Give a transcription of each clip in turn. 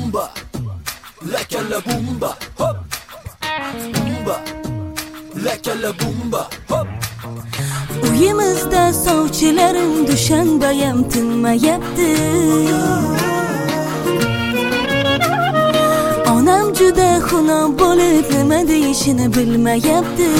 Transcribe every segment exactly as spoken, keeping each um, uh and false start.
bumba, like la bumba, hop, bumba, like la bumba, hop. Uyimizda sovchilarim dushanbayam tinmayapti. Onam juda xunob bo'lib nima deyishini bilmayapti.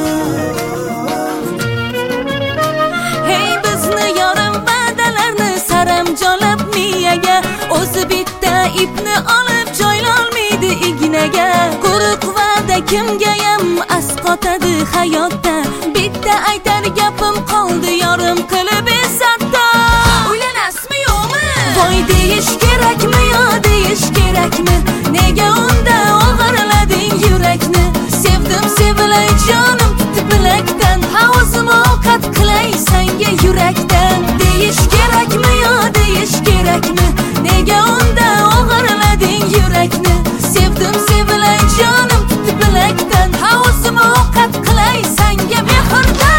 Hey bizni yorim va'dalarni saramjolab miyaga, o'zi bitta ipni olib joylolmaydi ignaga. Quruq va'da kimgayam asqotadi hayotda. Bitta aytar gapim qoldi yorim qilib esatda. Uylanasmi yo'qmi? Voy deyish kerakmi yo deyish kerakmi? Nega unda og'irlading yurakni? Sevdim sevilay jonim tutib bilakdan, havzim ovqat qilay senga yurakdan. Deyish kerakmi yo deyish kerakmi? Nega unda og'irlading yurakni? Sevdim sevilay jonim tutib bilakdan, havzim ovqat qilay senga mehrdan.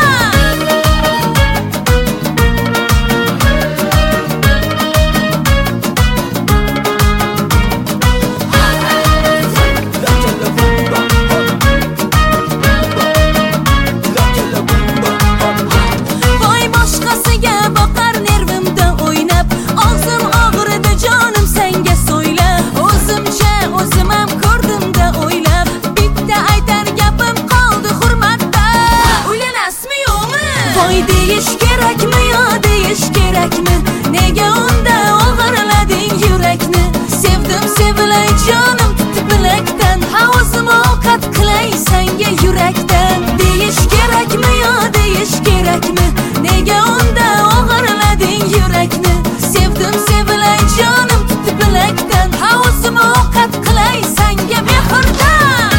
Deyish kerakmi yo deyish kerakmi? Nega unda og'irlading yurakni? Sevdim sevilay jonim tutib bilakdan, havzim ovqat qilay senga yurakdan. Deyish kerakmi yo deyish kerakmi? Nega unda og'irlading yurakni? Sevdim sevilay jonim tutib bilakdan, havzim ovqat qilay senga mehrdan.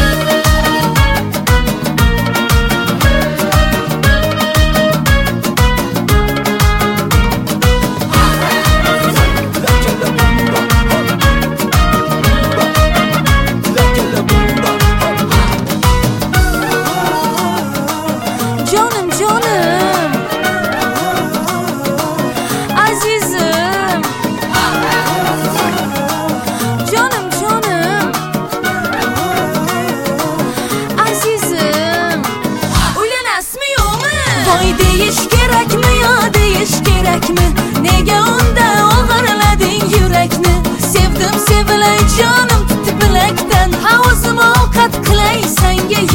Deyish kerakmi yo deyish kerakmi? Nega unda og'irlading yurakni? Sevdim sevilay jonim tutib bilakdan, havzim ovqat qilay senga